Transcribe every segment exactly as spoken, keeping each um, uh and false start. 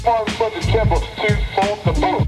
One for the temple, two for the boom.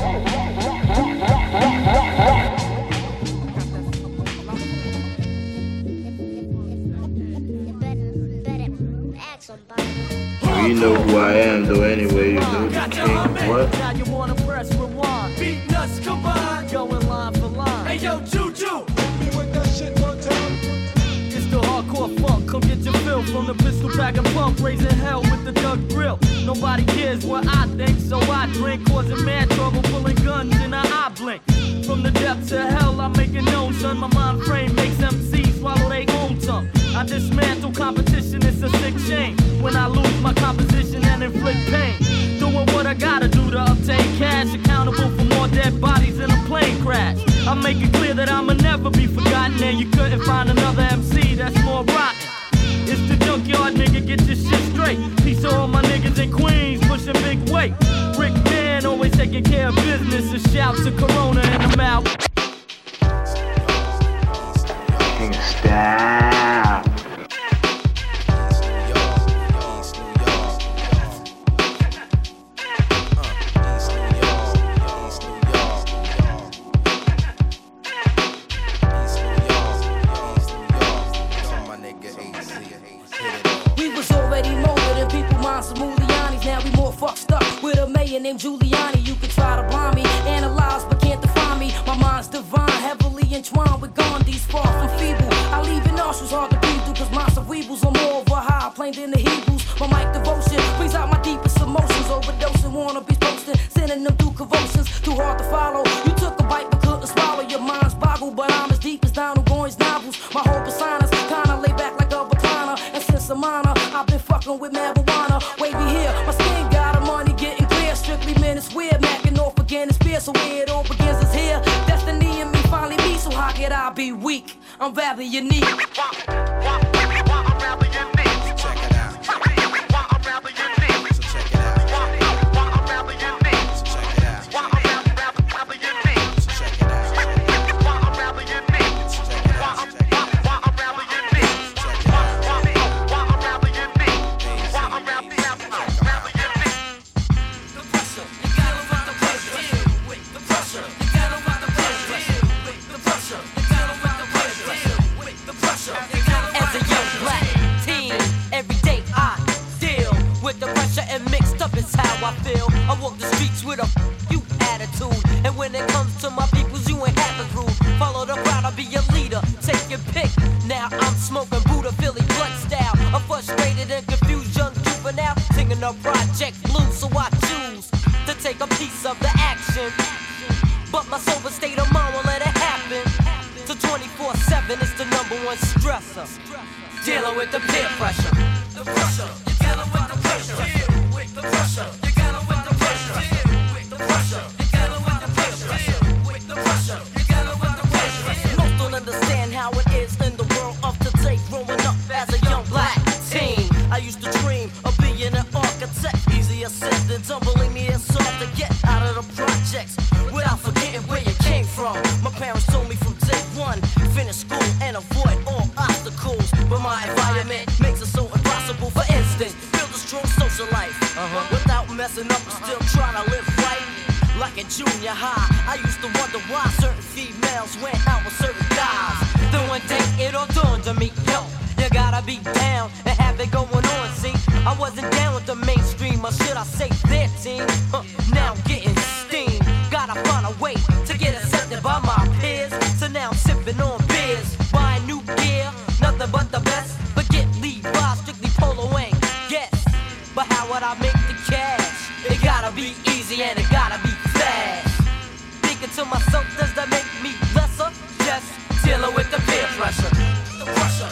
You know who I am, though. Anyway, you know the king. What? Now you wanna press rewind. Beat nuts combined. Going line for line. Hey yo, Juju. With that shit one time. It's the hardcore funk. Come get your fill from the pistol pack and pump. Raising hell with the Doug grill. Nobody cares what I think, so I drink. Causing mad trouble, pulling guns in an eye blink. From the depths of hell, I make it known, son. My mind frame makes M Cs swallow their own tongue. I dismantle competition, it's a sick shame. When I lose my composition and inflict pain. Doing what I gotta do to obtain cash. Accountable for more dead bodies in a plane crash. I make it clear that I'ma never be forgotten. And you couldn't find another M C that's more rotten. It's the junkyard nigga, get your shit straight. Peace to all my niggas in Queens, pushing big weight. Rick Man, always taking care of business. A shout to Corona in the mouth. Stop. We was already molded in people minds of Mulianis. Now we more fucked up with a mayor named Giuliani. You can try to blind me, analyze but can't define me. My mind's divine, heavily entwined with Gandhi's far from feeble. I leave in nostrils hard to breathe through, cause my cerebrals are more of a high plane than the Hebrews. My mic devotion brings out my deepest emotions. Overdosing, wanna be posting, sending them through convulsions. Too hard to follow. You took a bite but couldn't swallow. Your mind's boggled, but I'm as deep as Donald Goines novels. My whole persona's kinda laid back like a recliner. And since I'm honor, I've been fucking with marijuana. Wavy here, my skin got a money getting clear. Strictly men, it's weird, macking off again, it's fear. So where it all begins is here. Destiny and me finally meet, so how could I be weak? I'm rather unique. I feel I walk the streets with a you attitude. And when it comes to my peoples, you ain't half as rude. Follow the crowd, I'll be your leader. Take your pick. Now I'm smoking Buddha Philly blood style. I'm frustrated and confused, young juvenile. Singing a project blue, so I choose to take a piece of the action. But my sober state of mind won't let it happen. So twenty-four seven is the number one stressor. Dealing with the peer pressure. The pressure. You're dealing with the pressure. The pressure. Don't believe me, it's hard to get out of the projects without forgetting where you came from. My parents told me from day one, finish school and avoid all obstacles. But my environment makes it so impossible. For instance, build a strong social life. Uh-huh. Without messing up, I'm still trying to live right. Like in junior high, I used to wonder why certain females went out with certain guys. Then one day it all dawned on me, yo, you gotta be down and have it going on, see? I wasn't down with the mainstream, or should I say their team? Huh, now I'm getting steam. Gotta find a way to get accepted by my peers. So now I'm sipping on beers, buying new gear, nothing but the best. But get Levi's, strictly polo ain't guess. But how would I make the cash? It gotta be easy and it gotta be fast. Thinking to myself, does that make me lesser? Just dealing with the peer pressure. The pressure.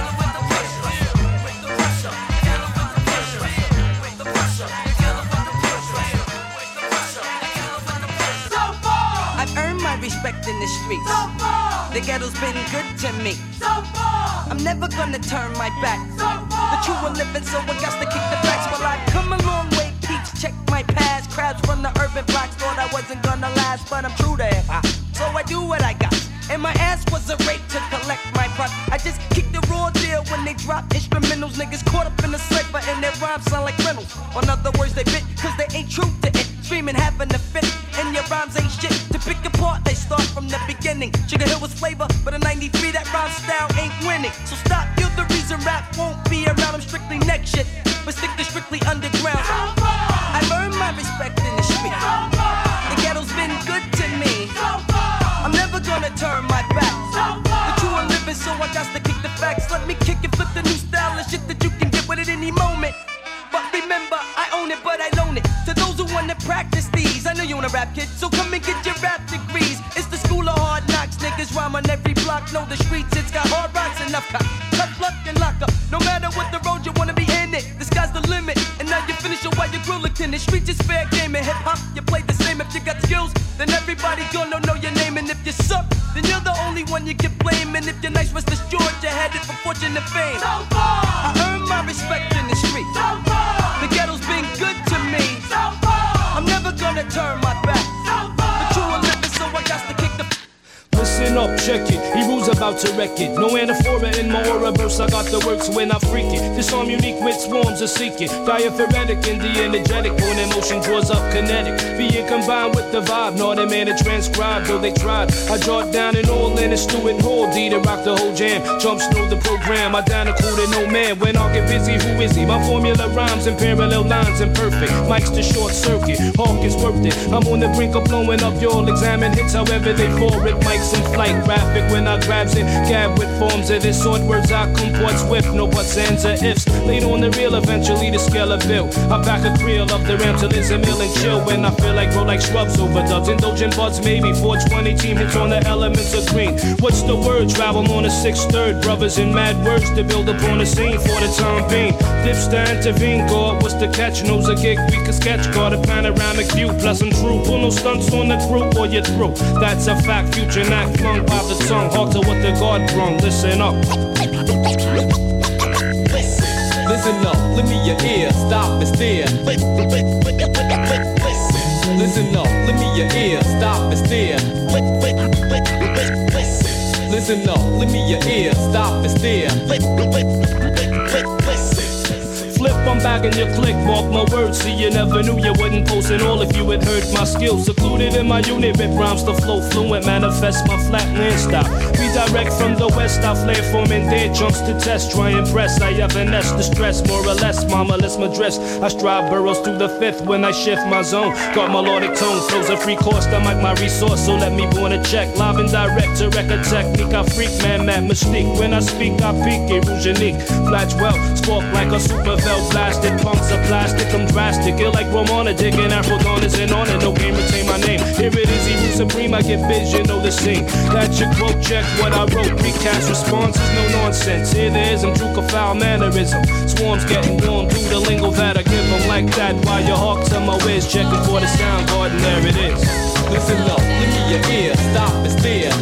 Respect in the streets. So the ghetto's been good to me. So I'm never gonna turn my back. So the true are living, so I got to kick the facts. Well, I come a long way, peeps. Check my past. Crowds from the urban blocks thought I wasn't gonna last, but I'm true to hip hop. So I do what I got. And my ass was a rape to collect my butt. I just kicked the raw deal when they drop instrumentals. Niggas caught up in the cipher and their rhymes sound like rentals. On other words, they bit cause they ain't true to it. Screaming, having a fit, and your rhymes ain't shit. To pick apart, they start from the beginning. Sugar Hill was flavor, but in ninety-three that rhyme style ain't winning. So stop, you're the reason rap won't be around. I'm strictly neck shit, but stick to strictly underground. I've earned my respect in the street. The ghetto's been good to me. I'm never gonna turn my back. The true are living, so I got to kick the facts. Let me kick and flip the new style and shit that you can get with it any moment. But remember, I own it, but I loan it to those who wanna practice these. I know you wanna rap, kid, so come and get your rap degrees. It's the school of hard knocks, niggas rhyme on every block. Know the streets, it's got hard rocks and enough cop. Tough luck and lock up. No matter what the road, you wanna be in it. The sky's the limit, and now you finish it while you're grillicking. The streets is fair game and hip hop. You play the same. If you got skills, then everybody gonna know your name. And if you suck, then you're the only one you can blame. And if you're nice, rest assured you're headed for fortune and fame. I earn my respect in the street. The ghetto's been good to me. I'm never gonna turn my back. The true are living, so I got to kick the. Listen up, check it. He rules about to wreck it. No anaphora in my aura burst. I got the works when I freak it. This arm unique with swarms of seeking. Diaphoretic and the energetic. Born in motion draws up kinetic. Being combined with the vibe. Not a man to transcribe, though they tried. I draw it down and all in a stew and whole D to rock the whole jam. Jumps through the program. I down a cool to no man. When I get busy, who is he? My formula rhymes in parallel lines and perfect. Mike's the short circuit. Hawk is worth it. I'm on the brink of blowing up. You'll examine hits however they fall with Mike's in flight. Graphic when I grabs it. Gab with forms of this sort. Words I comport swift. No buts, ands, or ifs. Laid on the reel, eventually the scale of bill. I back a creel up the ramp till it's a mill and chill. When I feel like grow like shrubs over dubs. Indulgent buds maybe. four twenty team hits on the elements of green. What's the word? Travel on a sixth third. Brothers in mad words to build upon the scene for the time being. Dips to intervene. God, what's the catch? Knows a gig we can sketch. Got a panoramic view. Plus I'm true. Pull no stunts on the crew or you're through. That's a fact. Future not flung by the tongue. Hard to what the God brung. Listen up. Listen up, lend me your ear, stop and stare. Listen up, lend me your ear, stop and stare. Listen up, lend me your ear, stop and stare. Flip, I'm bagging your click, mark my words. See, you never knew you wouldn't post it all if you had heard my skills. Secluded in my unit, rip rhymes to flow fluent, manifest my flatland style. Redirect from the west, I flare forming dead jumps to test. Try and press, I have finesse the stress, more or less. Mama, let's my dress. I strive burrows through the fifth when I shift my zone. Got melodic tone, flows a free course, I mic my resource, so let me born a check. Live and direct to record technique, I freak, man, mad mystique. When I speak, I peak, it rouge unique. Flash well, spark like a super vel blasted. Punks are plastic, I'm drastic. Ill like Romana, digging Afro Dawners and on it. No game, retain my name. Here it is, Evil Supreme, I get vision, know the scene. That's your quote, check what I wrote. Recast responses, no nonsense. Here there is, I'm juke a foul mannerism. Swarms getting warm through the lingo that I give them like that. While your hawk to my whiz, checking for the sound garden, there it is. Listen up, lend me your ear, stop and stare.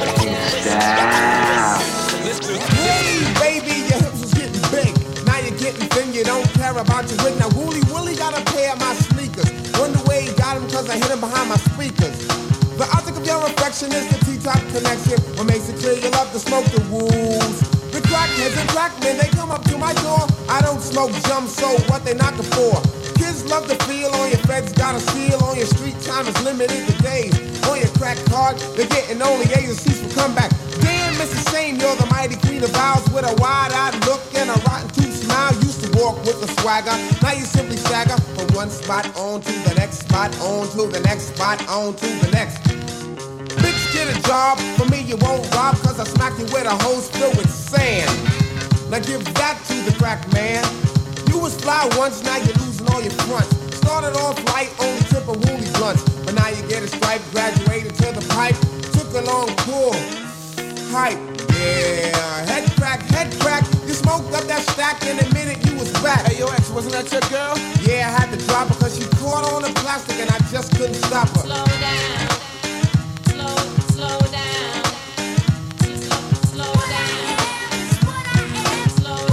Hey baby, your hips was getting big. Now you're getting thin, you don't care about your wig. Now Wooly Willie got a pair of my sneakers. Wonder where he got him, cause I hit him behind my speakers. The object of your affection is the T-top connection. What makes it clear you love to smoke the wolves. The crackheads and crackmen, they come up to my door. I don't smoke jump, so what they knocking for? Kids love to feel on your feds, got a seal on your street time is limited to days. On your crack card, they're getting only agencies for comeback. Damn, Missus Shane, you're the mighty queen of vows with a wide-eyed look and a rotten tooth smile. Used to walk with a swagger, now you simply stagger from one spot on to the next spot, on to the next spot, on to the next. Bitch, get a job, for me you won't rob, cause I smack you with a hose filled with sand. Now give that to the crack man. You was fly once, now you're losing all your fronts. Started off light, only tip of woolly blunts, but now you get a stripe, graduated to the pipe. Took a long pull, hype, yeah. Head crack, head crack, you smoked up that stack in a minute you was back. Hey yo ex, wasn't that your girl? Yeah, I had to drop her cause she caught on the plastic and I just couldn't stop her. Slow down, slow, slow down, slow, slow down, slow down, slow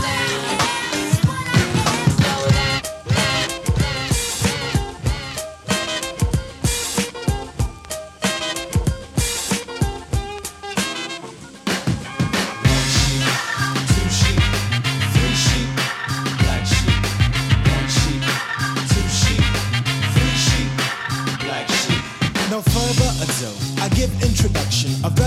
down,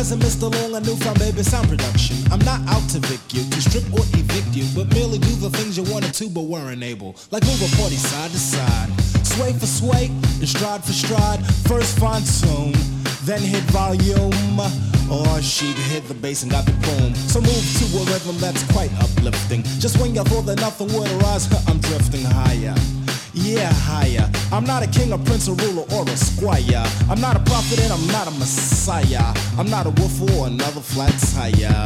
present Mister Long, a newfound baby sound production. I'm not out to vic you, to strip or evict you, but merely do the things you wanted to but weren't able. Like move a party side to side, sway for sway, and stride for stride. First fine tune, then hit volume, or she'd hit the bass and got the boom. So move to a rhythm that's quite uplifting. Just when you thought that nothing would arise, I'm drifting higher. Yeah, higher. I'm not a king, a prince, a ruler, or a squire. I'm not a prophet and I'm not a messiah. I'm not a wolf or another flat tire.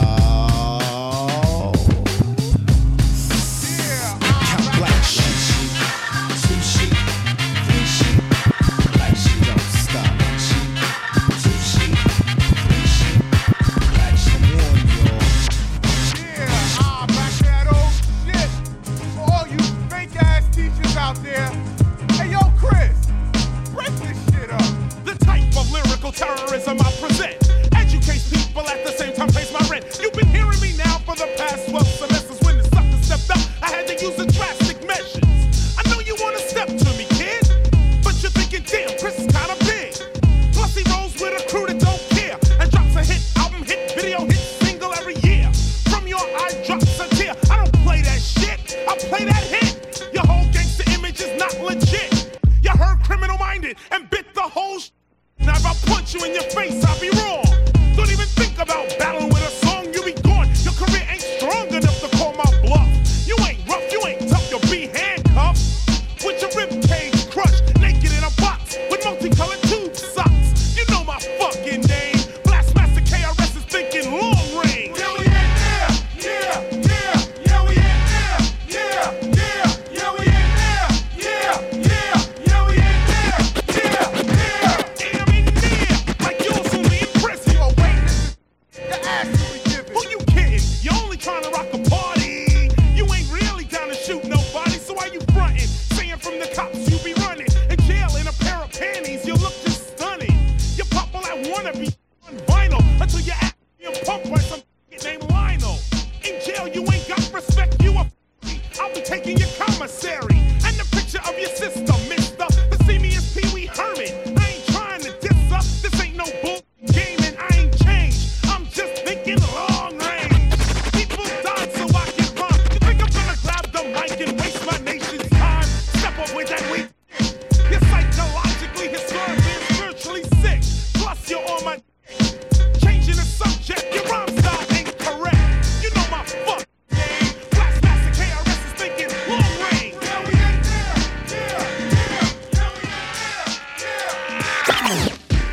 Count black sheep, two sheep, three sheep. Black sheep don't stop. Sheep, two sheep, three sheep. Black sheep one, y'all. Yeah, ah, back that old shit. For all you fake ass teachers out there. Hey, yo, Chris, break this shit up. The type of lyrical terrorism I present educates people at the same time pays my rent. You've been hearing me now for the past twelve semesters. When the sucker stepped up, I had to use the drastic measures. I know you wanna step to me, kid, but you're thinking, damn, Chris is kinda big. Plus he rolls with a crew that don't care and drops a hit album, hit video, hit single every year. From your eye drops a tear. I don't play that shit, I play that hit. Your whole gangster image is not legit. You heard criminal minded and bit the whole sh. Now if I punch you in your face, I'll be wrong. Don't even think about battling with a song, you be gone. Your career ain't strong enough to call my bluff. You ain't rough, you ain't tough, you'll be handcuffed. With your rib cage crushed, naked in a box with multicolored tube socks. You know my fucking name. Blastmaster K R S is thinking long range. Yeah, we in there. Yeah, yeah, yeah, we in there. Yeah, yeah, yeah, we in there. Yeah, yeah, yeah, we in there. Yeah, yeah. I'm in there, like you're only in prison. Oh, wait, this is the ass you be giving. Who you kidding? You're only trying to rock a party. You ain't really down to shoot nobody, so why you frontin'? Saying from the cops you be running. In jail in a pair of panties, you look just stunning. You pop all that wannabe on vinyl until your ass being pumped by some named Lionel. In jail you ain't got respect, you a I'll be taking your commissary and the picture of your sister, mister. To see me as Pee Wee Herman. I ain't trying to diss her. This ain't no bull game and I ain't changed. I'm just thinking long range. People die so I can run. You think I'm gonna grab the mic and waste my nation's time? Step up with that weak. You're psychologically, historically, and spiritually sick. Plus you're on my changing the subject. Your rhyme style ain't correct. You know my fuck game. Blastmaster K R S is thinking long range. Yeah, we in there. Yeah, yeah, yeah, we in there. Yeah.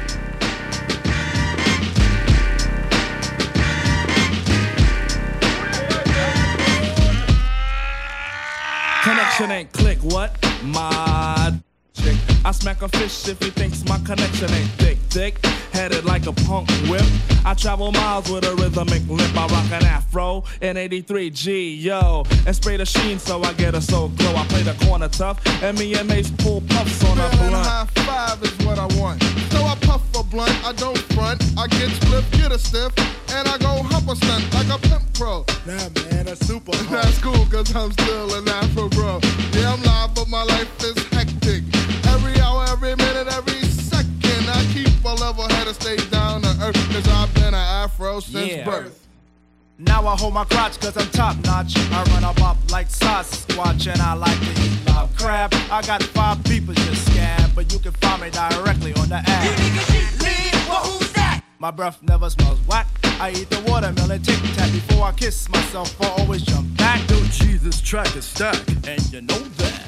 Connection ain't click, what? My chick. I smack a fish if he thinks my connection ain't thick, thick. Headed like a punk whip. I travel miles with a rhythmic limp. I rock an afro in eighty-three G, yo. And spray the sheen so I get a soul glow. I play the corner tough and me and Mace pull puffs on a Feeling blunt. high five is what I want. So I puff a blunt, I don't front. I get split, get a stiff, and I go hump a stunt like a pimp pro. Nah, man, that's super hard. That's cool, cause I'm still an Afro bro. Yeah, I'm live, but my life is hectic. Every hour, every minute, every second, I keep a level head and stay down to earth. Cause I've been an Afro since Yeah. birth. Now I hold my crotch cause I'm top notch. I run up up like Sasquatch and I like to eat live crab. I got five people just scab, but you can find me directly on the app. Well, who's that? My breath never smells whack. I eat the watermelon tic tac before I kiss myself. I always jump back. Yo, Jesus, track is stack, And you know that.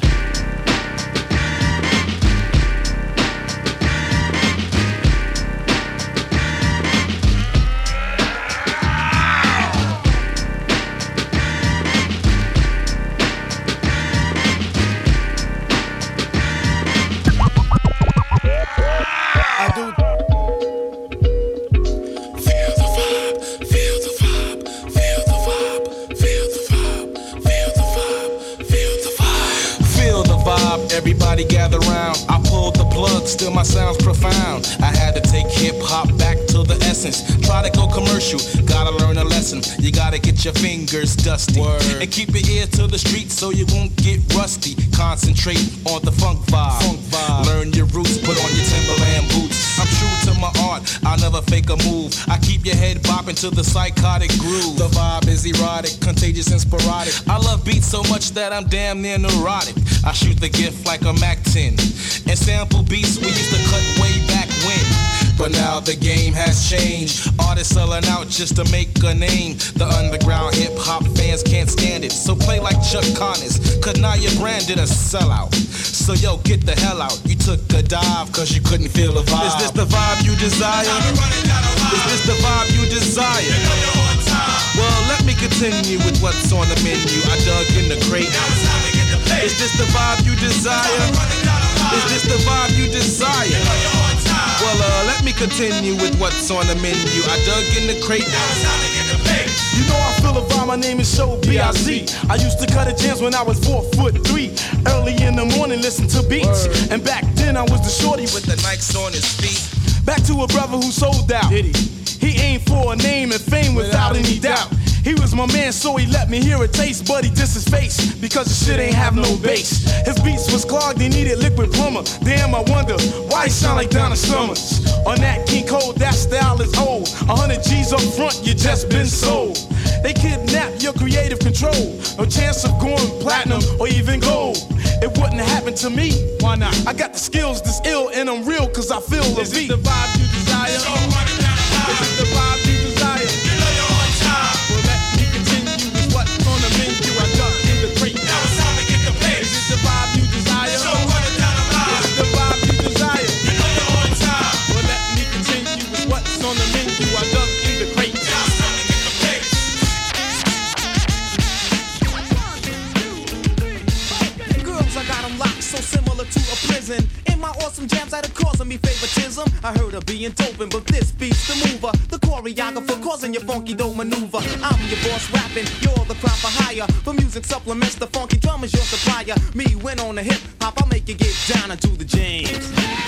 Everybody gather round. I pulled the plug, still my sound's profound. I had to take hip hop back to the essence. Try to go commercial, gotta learn a lesson. You gotta get your fingers dusty. Word. And keep your ear to the street so you won't get rusty. Concentrate on the funk vibe. Funk vibe. Learn your roots, put on your Timberland boots. I'm true to my art, I'll never fake a move. I keep your head bopping to the psychotic groove. The vibe is erotic, contagious and sporadic. I love beats so much that I'm damn near neurotic. I shoot the gift like a Mac ten and sample beats we used to cut way back when. But now the game has changed. Artists selling out just to make a name. The underground hip hop fans can't stand it. So play like Chuck Connors, cause now your brand did a sellout. So yo, get the hell out. You took a dive cause you couldn't feel the vibe. Is this the vibe you desire? Is this the vibe you desire? Well, let me continue with what's on the menu. I dug in the crate. Is this the vibe you desire? Is this the vibe you desire? Well, uh, let me continue with what's on the menu. I dug in the crate. You know I feel a vibe, my name is Show B I Z. I used to cut a jams when I was four foot three. Early in the morning, listen to beats. Word. And back then I was the shorty with the Nikes on his feet. Back to a brother who sold out. Did he? He aimed for a name and fame without, without any doubt. doubt. He was my man, so he let me hear a taste, but he dissed his face because the shit ain't have no bass. His beats was clogged, he needed liquid plumber. Damn, I wonder why he sound like Donna Summers. On that King Cole, that style is old. A hundred G's up front, you just been sold. They kidnap your creative control. No chance of going platinum or even gold. It wouldn't happen to me. Why not? I got the skills this ill and I'm real cause I feel the beat. Is it the vibe you desire? Is it the vibe you desire? You know you're on time. Well, let me continue with what's on the menu. I duck in the crate. Now it's time to get the pace. Is it the vibe you desire? So run it down the line. Is it the vibe you desire? You know you're on time. Well, let me continue with what's on the menu. I duck in the crate. Now it's time to get the pace. Girls, I got them locked so similar to a prison. In my awesome jams that are causing me favoritism. I heard of being doping, but this beats the mover. The choreographer causing your funky dope maneuver. I'm your boss rapping, you're the crowd for hire. For music supplements, the funky drum is your supplier. Me win on the hip hop, I'll make you get down and do the James.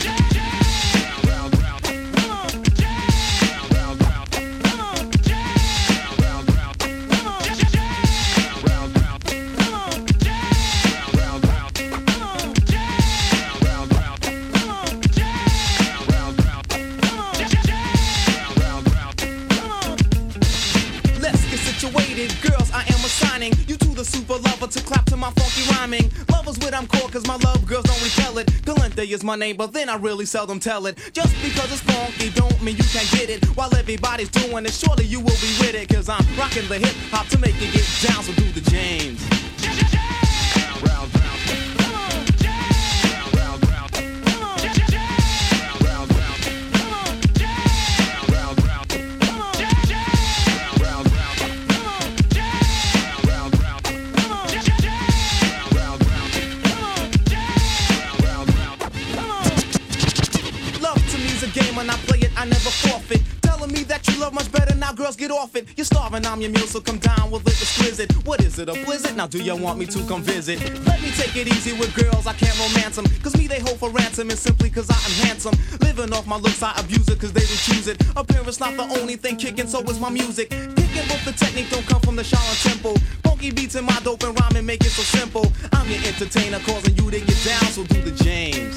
Girls, I am assigning you to the super lover to clap to my funky rhyming. Lovers with I'm core cause my love girls don't repel it. Galente is my name, but then I really seldom tell it. Just because it's funky don't mean you can't get it. While everybody's doing it, surely you will be with it. Cause I'm rocking the hip hop to make you get down, so do the James. When I play it, I never forfeit. Telling me that you love much better, now girls get off it. You're starving, I'm your meal, so come down with it exquisite. What is it, a blizzard? Now do you want me to come visit? Let me take it easy with girls, I can't romance them. Cause me they hold for ransom, and simply cause I am handsome. Living off my looks, I abuse it cause they will choose it. Appearance not the only thing kicking, so is my music. Kicking both the technique don't come from the Shaolin Temple. Funky beats in my dope and rhyming make it so simple. I'm your entertainer, causing you to get down, so do the James.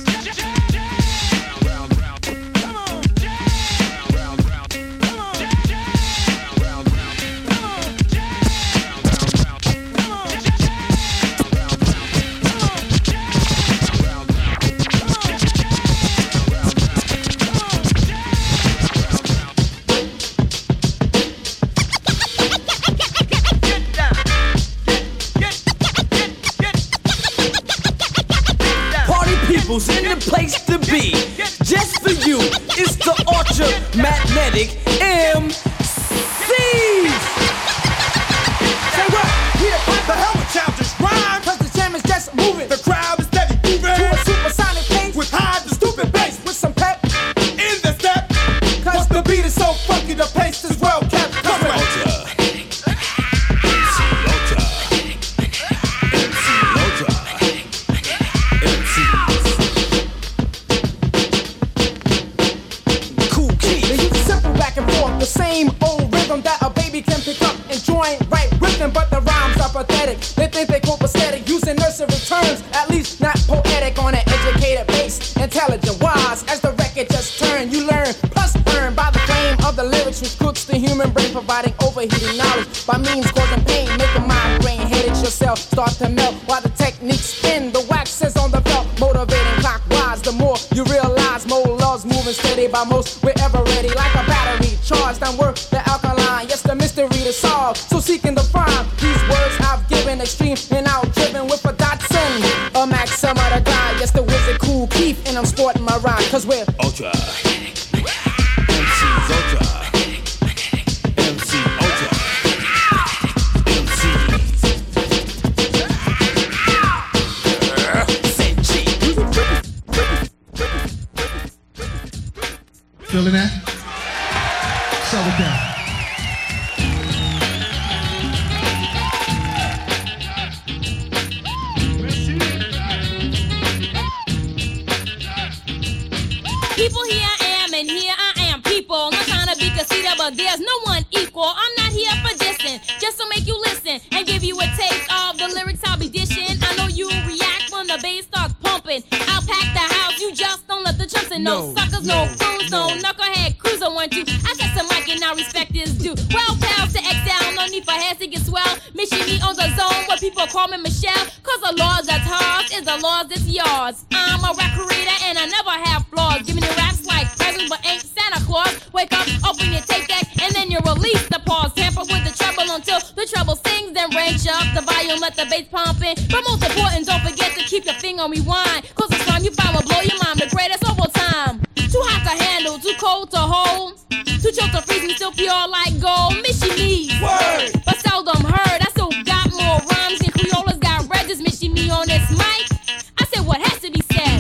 In the place to be, just for you, it's the Ultra Magnetic M C. Say what? Yeah, what the hell with childish rhyme? Cause the jam is just moving, the crowd is steady moving to a supersonic pace with high the stupid bass with some pep in the step. Cause the beat is so funky, the pace is well kept. Cause we're Ultra. Same old rhythm that a baby can pick up and join right with them, but the rhymes are pathetic. They think they cope aesthetic, using nursery terms, at least not poetic on an educated base. Intelligent, wise, as the record just turned, you learn, plus earn by the flame overheating knowledge by means causing pain, making migraine headaches yourself start to melt while the techniques spin. The wax is on the belt, motivating clockwise. The more you realize, more love's moving steady by most. We're ever ready like a battery charged and work the alkaline. Yes, the mystery to solve. So seeking the prime, these words I've given extreme and out driven with a Datsun, a Maxima the guy. Yes, the wizard Cool Keith, and I'm sporting my rhyme cause we're ultra. M C's ultra. M C ultra. M C's. Feeling that? So with that. People, here I am, and here I am, people. Not trying to be conceited, but there's no one equal. I'm not here for dissing, just to make you listen and give you a taste of the lyrics I'll be dishing. I know you react when the bass starts pumping. I'll pack the house, you just don't let the chumps in. No, no suckers, no, no fools, no, no knucklehead cruiser one two. I got some mic and I respect is due. Well, pals to excel, no need for heads to get swell. Mission me on the zone where people call me Michelle. Cause the laws that's hard is the laws that's yours. I'm a rap creator and I never have flaws. Give me the raps like presents but ain't Santa Claus. Wake up, open your tape deck, and then you release the pause. Tamper with the treble until the treble sings. Then range up the volume, let the bass pump in. But most important, don't forget to keep your finger on rewind. Cause the time you find will blow your mind, the greatest of all time. Too hot to handle, too cold to hold. Too chilled to freeze me, still pure like gold. Missy me, word, but seldom heard. I still got more rhymes and Creolas got regis. Missy me on this mic. I said what has to be said.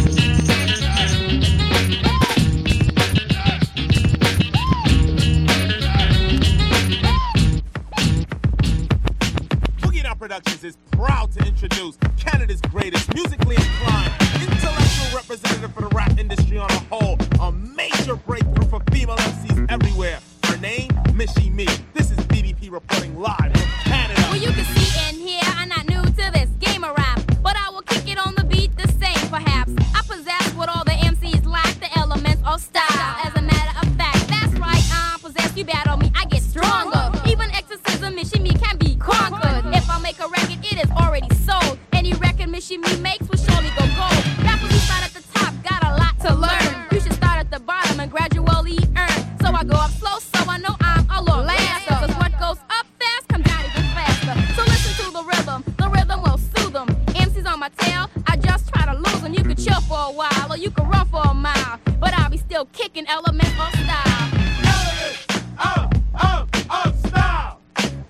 Productions is proud to introduce Canada's greatest musically inclined, intellectual representative for the rap industry on a whole. A major breakthrough for female M Cs everywhere. Her name, Missy Me. This is B D P reporting live from Canada. Well, you can see and hear I'm not new to this game of rap, but I will kick it on the beat the same perhaps. I possess what all the M Cs lack, the elements of style. As a matter of fact, that's right, I'm possessed. You battle me, I get stronger. Even exorcism, Missy Me can be conquered. If I make a record, it is already sold. Any record Missy Me makes will surely go gold. Rappers who start at the top got a lot to learn. You should start at the bottom and gradually earn. So I go up slow, so I know I'm a little laster. Cause what goes up fast comes down even faster. So listen to the rhythm, the rhythm will soothe them. M Cs on my tail, I just try to lose them. You could chill for a while, or you could run for a mile, but I'll be still kicking elements of style. Elements of, of, of style.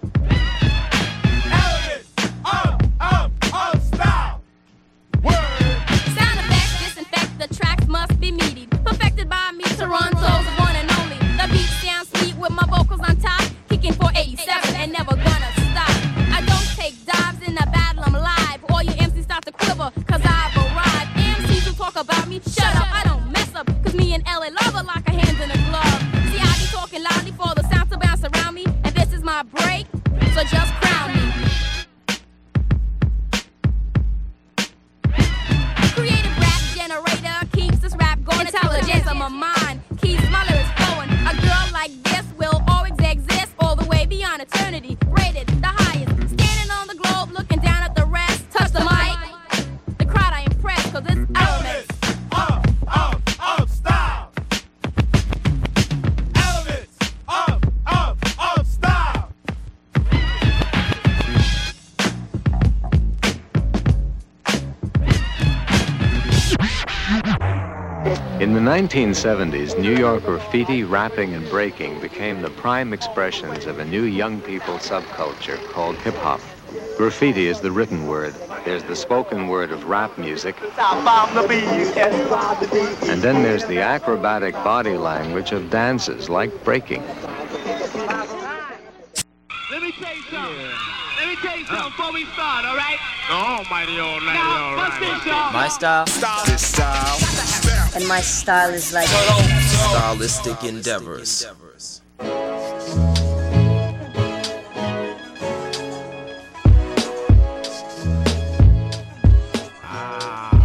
Elements of, of, of style. Word. Sound effects disinfect, the tracks must be meaty. Perfected by me, Toronto's one and only. The beat sounds sweet with my vocals on top. Kicking for eighty-seven and never gonna stop. I don't take dives in the battle, I'm live. All you M Cs start to quiver, cause I've arrived. M Cs who talk about me, shut up, I don't mess up. Cause me and L A love her like a hand in a glove. See, I be talking loudly for the sound to bounce around me. And this is my break, so just crown me. Creative rap generator keeps this rap going. Intelligence of my mind keeps my lyrics flowing. A girl like this will always exist all the way beyond eternity. Rated the highest, standing on the globe, looking down at the rest. Touch the mic, the crowd I impress, cause it's elements of, of, of style. Elements of, of, of style. In the nineteen seventies, New York graffiti, rapping, and breaking became the prime expressions of a new young people subculture called hip-hop. Graffiti is the written word. There's the spoken word of rap music. And then there's the acrobatic body language of dances like breaking. Let me tell you something. Let me tell you something before we start, all right? Almighty, all right, all right. My style. This style. And my style is like stylistic endeavors.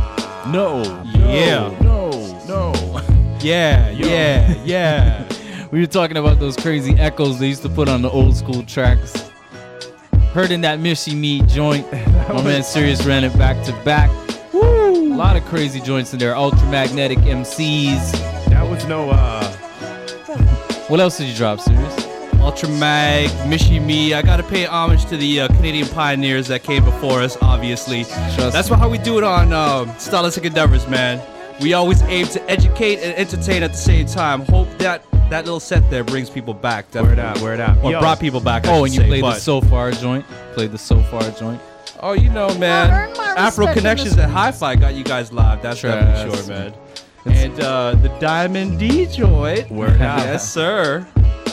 No. Yeah. No. No. Yeah. Yeah. Yeah. We were talking about those crazy echoes they used to put on the old school tracks. Heard in that Mishy Me joint. My man Sirius ran it back to back. Woo! A lot of crazy joints in there. Ultramagnetic M Cs. That was no, uh... What else did you drop, Sirius? Ultramag, Mishy Me. I gotta pay homage to the uh, Canadian pioneers that came before us, obviously. Trust That's me. how we do it on uh, Stylistic Endeavors, man. We always aim to educate and entertain at the same time. Hope that that little set there brings people back. Word out, word out. Or Yo. brought people back, I Oh, should and you say, played but- the So Far joint. Played the So Far joint. Oh, you know, man. earned my Afro respect in Connections this and Hi-Fi got you guys live. That's Trust definitely sure, me. man. And uh, the Diamond D joint. Word out. Yes, sir.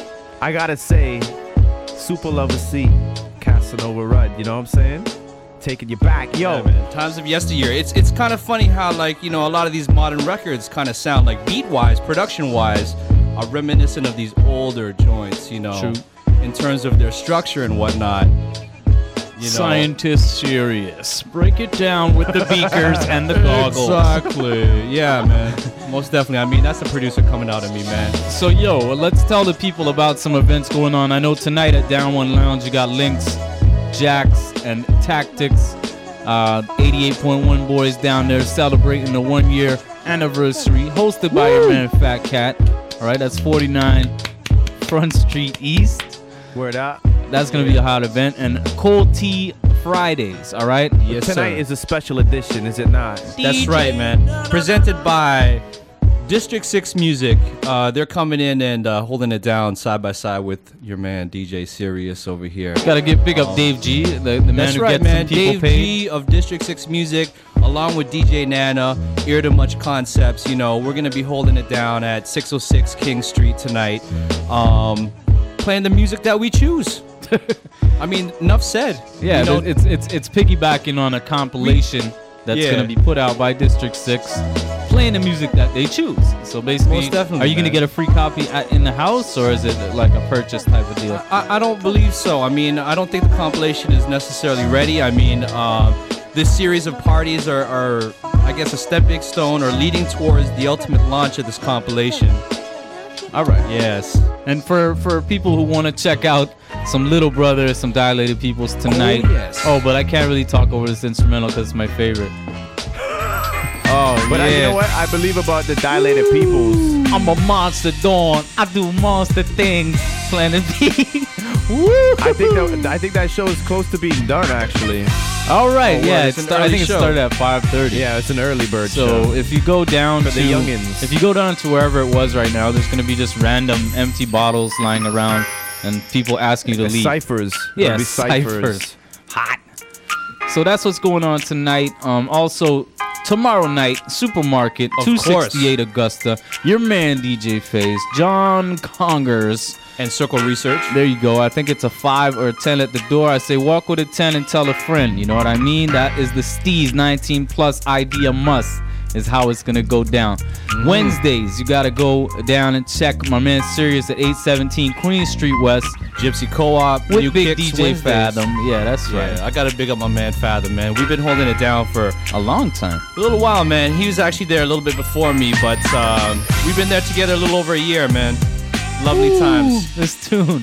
I gotta say, Super Lover C, Casanova Rudd, you know what I'm saying? Taking you back. Yo. Yeah, man. Times of yesteryear. It's it's kind of funny how, like, you know, a lot of these modern records kind of sound like beat-wise, production-wise, are reminiscent of these older joints, you know, True. in terms of their structure and whatnot. You know. Scientist Sirius. Break it down with the beakers and the goggles. Exactly. Yeah, man. Most definitely. I mean, that's the producer coming out of me, man. So, yo, let's tell the people about some events going on. I know tonight at Down One Lounge, you got Links, Jacks, and Tactics. Uh, eighty-eight point one boys down there celebrating the one-year anniversary, hosted by your man Fat Cat. All right, that's forty-nine Front Street East. Word out. That's going to be a hot event. And Cold Tea Fridays, all right? Yes, Tonight sir. is a special edition, is it not? That's right, man. Presented by District six Music. Uh, they're coming in and uh, holding it down side by side with your man D J Sirius over here. Got to give big up Um, Dave G, the, the man That's who right, gets man. some people Dave paid. G of District six Music, along with D J Nana, Ear to Much Concepts. You know, we're going to be holding it down at six oh six King Street tonight, um, playing the music that we choose. I mean, enough said. Yeah, You know, it's it's it's piggybacking on a compilation that's Yeah. gonna be put out by District Six, playing the music that they choose. So basically, Most definitely, are you gonna man. get a free copy at, in the house, or is it like a purchase type of deal? I, I don't believe so. I mean, I don't think the compilation is necessarily ready. I mean, uh, this series of parties are, are, I guess, a stepping stone or leading towards the ultimate launch of this compilation. All right. Yes. And for for people who want to check out some Little Brother, some Dilated Peoples tonight. Oh, yes. Oh, but I can't really talk over this instrumental because it's my favorite. Oh, But yeah. I, you know what? I believe about the Dilated Peoples. I'm a monster dawn. I do monster things. Planet B. Woo! I think that I think that show is close to being done, actually. All right, Oh, yeah. well, It it's an start, I early think it show. started at five thirty. Yeah, it's an early bird So show. if you go down For to the youngins. if you go down to wherever it was right now, there's gonna be just random empty bottles lying around and people asking you to The leave. ciphers. Yeah, There'll be ciphers. Hot. So that's what's going on tonight. Um, also tomorrow night, Supermarket, Of two course. sixty-eight Augusta. Your man D J Faze, John Congers. And Circle Research. There you go. I think it's a five or a ten at the door. I say walk with a ten and tell a friend. You know what I mean? That is the Steez nineteen plus idea must is how it's gonna go down. Mm. Wednesdays, you gotta go down and check my man Sirius at eight seventeen Queen Street West. Gypsy Co-op. With New Big Kicks D J Wednesdays. Fathom. Yeah, that's Yeah, right. I gotta big up my man Fathom, man. We've been holding it down for a long time. A little while, man. He was actually there a little bit before me, but um, we've been there together a little over a year, man. Lovely Ooh, times. This tune.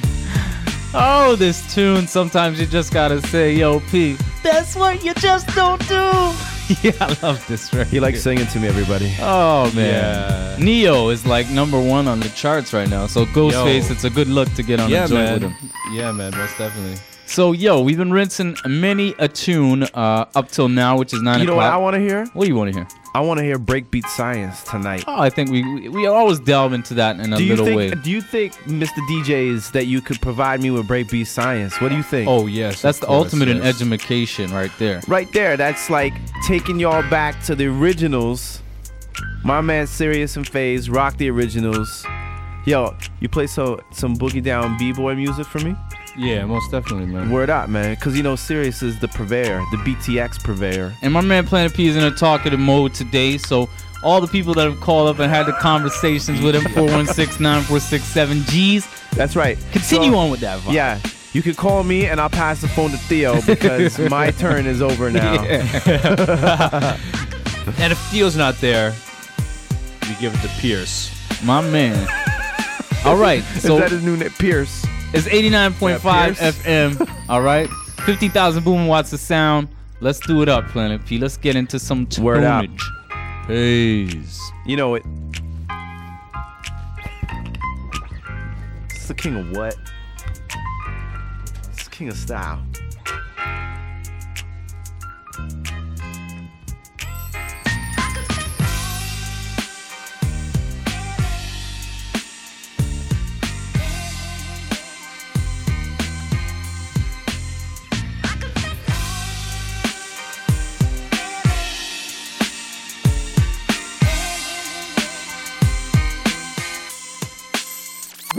Oh, this tune. Sometimes you just gotta say, yo, P. That's what you just don't do. Yeah, I love this record. He likes singing to me, everybody. Oh, man. Neo is like number one on the charts right now. So Ghostface, Yo. it's a good look to get on Yeah, a joint man. with him. Yeah, man, most definitely. So, yo, we've been rinsing many a tune uh, up till now, which is nine You know o'clock. what I want to hear? What do you want to hear? I want to hear Breakbeat Science tonight. Oh, I think we we, we always delve into that in a do you little think, way. Do you think, Mister D Js, that you could provide me with Breakbeat Science? What do you think? Oh, yes. That's of the course, ultimate in yes. education right there. Right there, that's like taking y'all back to the originals. My man Sirius and FaZe rock the originals. Yo, you play so some boogie down b-boy music for me? Yeah, most definitely, man. Word up, man. Because, you know, Sirius is the purveyor, the B T X purveyor. And my man Planet P is in a talkative mode today, so all the people that have called up and had the conversations with him, four one six, nine four six, seven G's. That's right. Continue So, on with that vibe. Yeah. You can call me and I'll pass the phone to Theo because my turn is over now. And if Theo's not there, we give it to Pierce. My man. All right. So Is that his new name? Pierce. It's eighty-nine point five Yeah, Pierce. F M. All right. fifty thousand boom watts of sound. Let's do it up, Planet P. Let's get into some Word up. tunage. Peace. You know it. It's the king of what? It's the king of style.